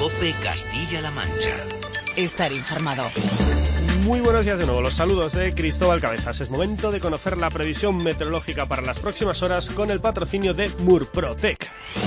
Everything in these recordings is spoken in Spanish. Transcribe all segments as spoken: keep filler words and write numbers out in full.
COPE Castilla-La Mancha. Estar informado. Muy buenos días de nuevo, los saludos de Cristóbal Cabezas. Es momento de conocer la previsión meteorológica para las próximas horas con el patrocinio de Murprotec.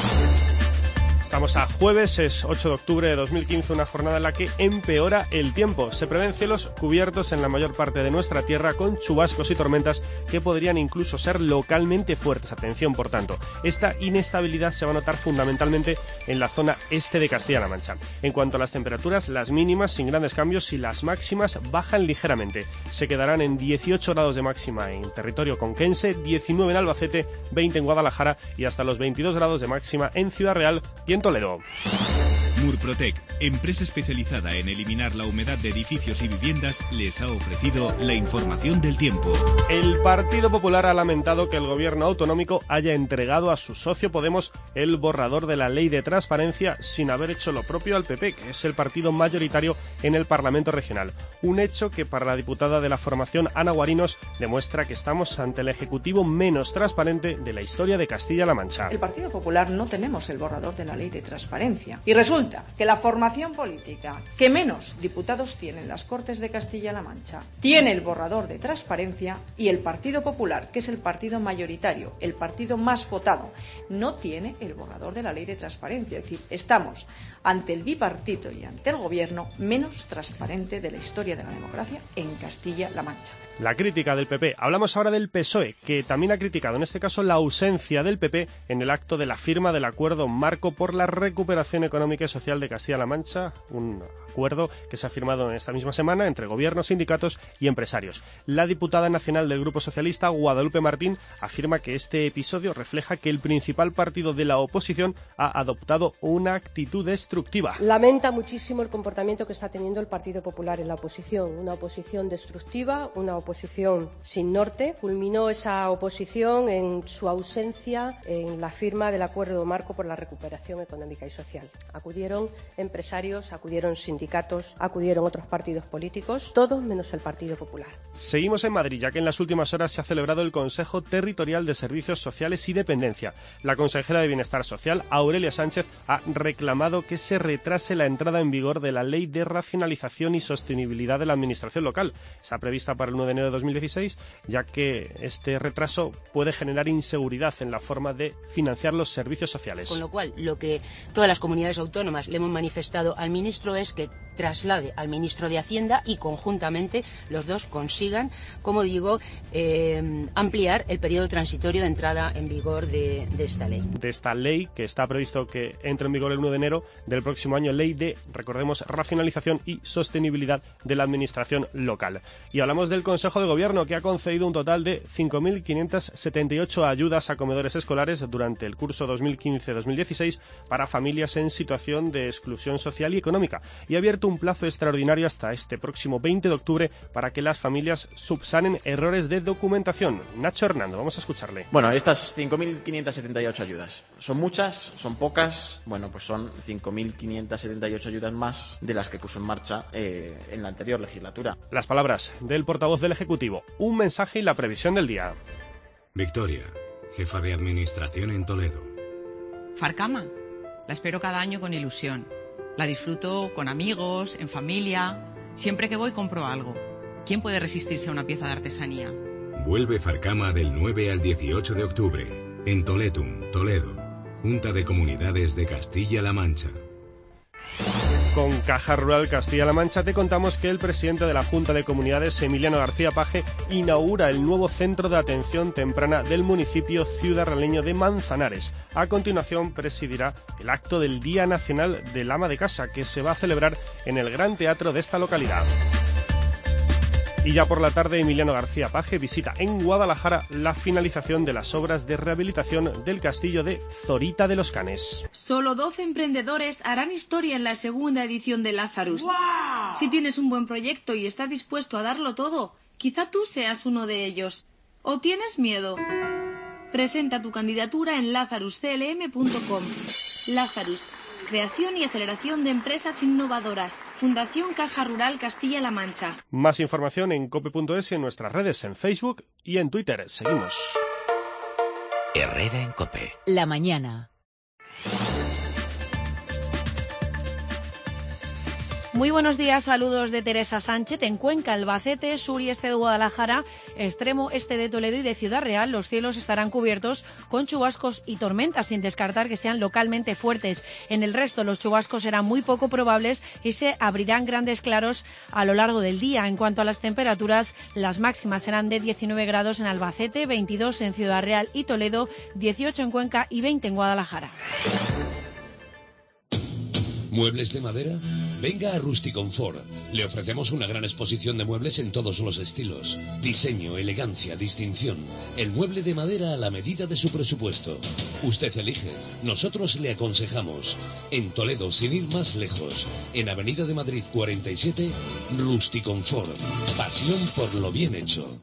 Estamos a jueves, es ocho de octubre de dos mil quince, una jornada en la que empeora el tiempo. Se prevén cielos cubiertos en la mayor parte de nuestra tierra con chubascos y tormentas que podrían incluso ser localmente fuertes. Atención, por tanto, esta inestabilidad se va a notar fundamentalmente en la zona este de Castilla-La Mancha. En cuanto a las temperaturas, las mínimas sin grandes cambios y las máximas bajan ligeramente. Se quedarán en dieciocho grados de máxima en territorio conquense, diecinueve en Albacete, veinte en Guadalajara y hasta los veintidós grados de máxima en Ciudad Real y en Toledo. Murprotec, empresa especializada en eliminar la humedad de edificios y viviendas, les ha ofrecido la información del tiempo. El Partido Popular ha lamentado que el gobierno autonómico haya entregado a su socio Podemos el borrador de la ley de transparencia sin haber hecho lo propio al P P, que es el partido mayoritario en el Parlamento regional. Un hecho que para la diputada de la formación, Ana Guarinos, demuestra que estamos ante el ejecutivo menos transparente de la historia de Castilla-La Mancha. El Partido Popular no tenemos el borrador de la ley de transparencia y resulta que la formación política que menos diputados tiene en las Cortes de Castilla-La Mancha tiene el borrador de transparencia y el Partido Popular, que es el partido mayoritario, el partido más votado, no tiene el borrador de la ley de transparencia. Es decir, estamos ante el bipartito y ante el gobierno menos transparente de la historia de la democracia en Castilla-La Mancha. La crítica del P P. Hablamos ahora del P S O E, que también ha criticado en este caso la ausencia del P P en el acto de la firma del acuerdo marco por la recuperación económica y social de Castilla-La Mancha, un acuerdo que se ha firmado en esta misma semana entre gobiernos, sindicatos y empresarios. La diputada nacional del Grupo Socialista, Guadalupe Martín, afirma que este episodio refleja que el principal partido de la oposición ha adoptado una actitud destructiva. Lamenta muchísimo el comportamiento que está teniendo el Partido Popular en la oposición, una oposición destructiva, una oposición sin norte. Culminó esa oposición en su ausencia en la firma del acuerdo marco por la recuperación económica y social. Acudieron empresarios, acudieron sindicatos, acudieron otros partidos políticos, todos menos el Partido Popular. Seguimos en Madrid, ya que en las últimas horas se ha celebrado el Consejo Territorial de Servicios Sociales y Dependencia. La consejera de Bienestar Social, Aurelia Sánchez, ha reclamado que se retrase la entrada en vigor de la Ley de Racionalización y Sostenibilidad de la Administración Local. Está prevista para el nueve de enero de dos mil dieciséis, ya que este retraso puede generar inseguridad en la forma de financiar los servicios sociales. Con lo cual, lo que todas las comunidades autónomas le hemos manifestado al ministro es que traslade al ministro de Hacienda y conjuntamente los dos consigan, como digo, eh, ampliar el periodo transitorio de entrada en vigor de, de esta ley. De esta ley, que está previsto que entre en vigor el uno de enero del próximo año, ley de, recordemos, racionalización y sostenibilidad de la administración local. Y hablamos del Consejo de Gobierno, que ha concedido un total de cinco mil quinientas setenta y ocho ayudas a comedores escolares durante el curso dos mil quince dos mil dieciséis para familias en situación de exclusión social y económica, y ha abierto un plazo extraordinario hasta este próximo veinte de octubre para que las familias subsanen errores de documentación. Nacho Hernando, vamos a escucharle. Bueno, estas cinco mil quinientas setenta y ocho ayudas, ¿son muchas? ¿Son pocas? Bueno, pues son cinco mil quinientas setenta y ocho ayudas más de las que puso en marcha eh, en la anterior legislatura. Las palabras del portavoz del Ejecutivo, un mensaje y la previsión del día. Victoria, jefa de Administración en Toledo. Farcama, la espero cada año con ilusión. La disfruto con amigos, en familia. Siempre que voy compro algo. ¿Quién puede resistirse a una pieza de artesanía? Vuelve Farcama del nueve al dieciocho de octubre. En Toletum, Toledo. Junta de Comunidades de Castilla-La Mancha. Con Caja Rural Castilla-La Mancha te contamos que el presidente de la Junta de Comunidades, Emiliano García Paje, inaugura el nuevo centro de atención temprana del municipio ciudadraleño de Manzanares. A continuación presidirá el acto del Día Nacional del Ama de Casa, que se va a celebrar en el Gran Teatro de esta localidad. Y ya por la tarde, Emiliano García Paje visita en Guadalajara la finalización de las obras de rehabilitación del castillo de Zorita de los Canes. Solo doce emprendedores harán historia en la segunda edición de Lazarus. ¡Wow! Si tienes un buen proyecto y estás dispuesto a darlo todo, quizá tú seas uno de ellos. ¿O tienes miedo? Presenta tu candidatura en lazarus c l m punto com. Lazarus, creación y aceleración de empresas innovadoras. Fundación Caja Rural Castilla-La Mancha. Más información en cope punto es y en nuestras redes en Facebook y en Twitter. Seguimos. Herrera en Cope. La mañana. Muy buenos días, saludos de Teresa Sánchez. En Cuenca, Albacete, sur y este de Guadalajara, extremo este de Toledo y de Ciudad Real, los cielos estarán cubiertos con chubascos y tormentas, sin descartar que sean localmente fuertes. En el resto, los chubascos serán muy poco probables y se abrirán grandes claros a lo largo del día. En cuanto a las temperaturas, las máximas serán de diecinueve grados en Albacete, veintidós en Ciudad Real y Toledo, dieciocho en Cuenca y veinte en Guadalajara. ¿Muebles de madera? Venga a Rusticonfort. Le ofrecemos una gran exposición de muebles en todos los estilos. Diseño, elegancia, distinción. El mueble de madera a la medida de su presupuesto. Usted elige. Nosotros le aconsejamos. En Toledo, sin ir más lejos. En Avenida de Madrid cuarenta y siete, Rusticonfort. Pasión por lo bien hecho.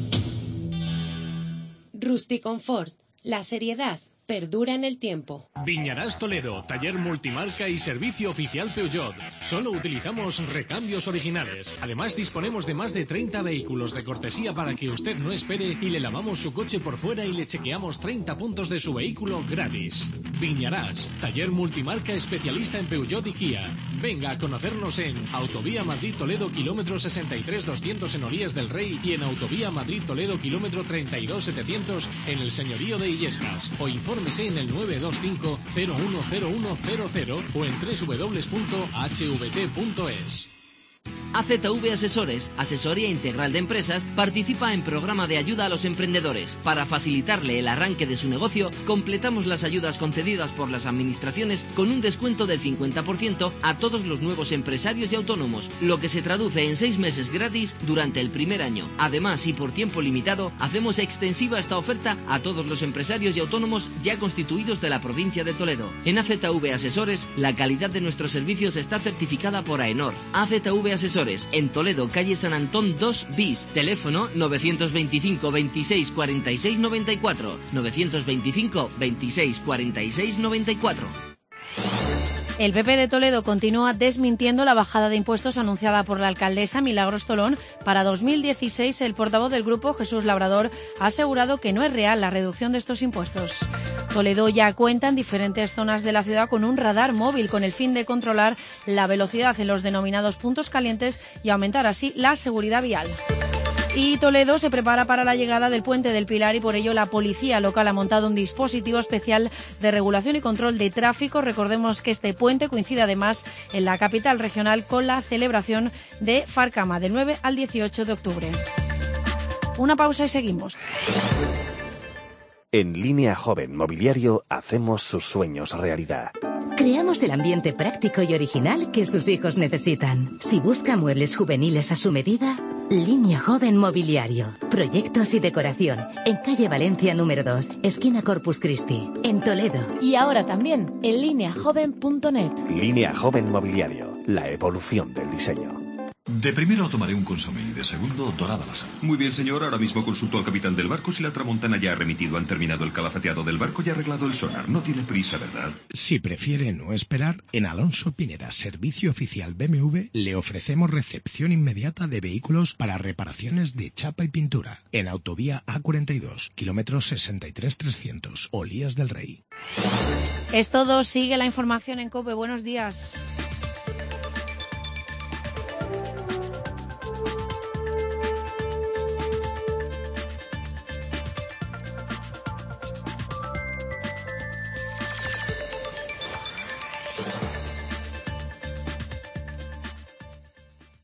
Rusticonfort. La seriedad perdura en el tiempo. Viñarás Toledo, taller multimarca y servicio oficial Peugeot. Solo utilizamos recambios originales. Además disponemos de más de treinta vehículos de cortesía para que usted no espere y le lavamos su coche por fuera y le chequeamos treinta puntos de su vehículo gratis. Viñarás, taller multimarca especialista en Peugeot y Kia. Venga a conocernos en Autovía Madrid-Toledo, kilómetro sesenta y tres doscientos en Olías del Rey y en Autovía Madrid-Toledo, kilómetro treinta y dos setecientos en el Señorío de Illescas. O infórmese en el nueve dos cinco cero uno cero uno cero cero o en doble u doble u doble u punto h v t punto es. A Z V Asesores, asesoría integral de empresas, participa en programa de ayuda a los emprendedores. Para facilitarle el arranque de su negocio, completamos las ayudas concedidas por las administraciones con un descuento del cincuenta por ciento a todos los nuevos empresarios y autónomos, lo que se traduce en seis meses gratis durante el primer año. Además, y por tiempo limitado, hacemos extensiva esta oferta a todos los empresarios y autónomos ya constituidos de la provincia de Toledo. En A Z V Asesores, la calidad de nuestros servicios está certificada por AENOR. A Z V Asesores, en Toledo, calle San Antón dos bis, teléfono novecientos veinticinco veintiséis cuarenta y seis noventa y cuatro, novecientos veinticinco veintiséis cuarenta y seis noventa y cuatro. El P P de Toledo continúa desmintiendo la bajada de impuestos anunciada por la alcaldesa Milagros Tolón para dos mil dieciséis. El portavoz del grupo, Jesús Labrador, ha asegurado que no es real la reducción de estos impuestos. Toledo ya cuenta en diferentes zonas de la ciudad con un radar móvil con el fin de controlar la velocidad en los denominados puntos calientes y aumentar así la seguridad vial. Y Toledo se prepara para la llegada del Puente del Pilar y por ello la policía local ha montado un dispositivo especial de regulación y control de tráfico. Recordemos que este puente coincide además en la capital regional con la celebración de Farcama del nueve al dieciocho de octubre. Una pausa y seguimos. En Línea Joven Mobiliario hacemos sus sueños realidad. Creamos el ambiente práctico y original que sus hijos necesitan. Si busca muebles juveniles a su medida, Línea Joven Mobiliario. Proyectos y decoración. En calle Valencia número dos, esquina Corpus Christi, en Toledo. Y ahora también en línea joven punto net. Línea Joven Mobiliario. La evolución del diseño. De primero tomaré un consomé y de segundo dorada la sal. Muy bien, señor. Ahora mismo consulto al capitán del barco si la tramontana ya ha remitido. Han terminado el calafateado del barco y arreglado el sonar. No tiene prisa, ¿verdad? Si prefiere no esperar, en Alonso Pineda, servicio oficial B M W, le ofrecemos recepción inmediata de vehículos para reparaciones de chapa y pintura. En Autovía A cuarenta y dos, kilómetro sesenta y tres trescientos, Olías del Rey. Es todo. Sigue la información en COPE. Buenos días.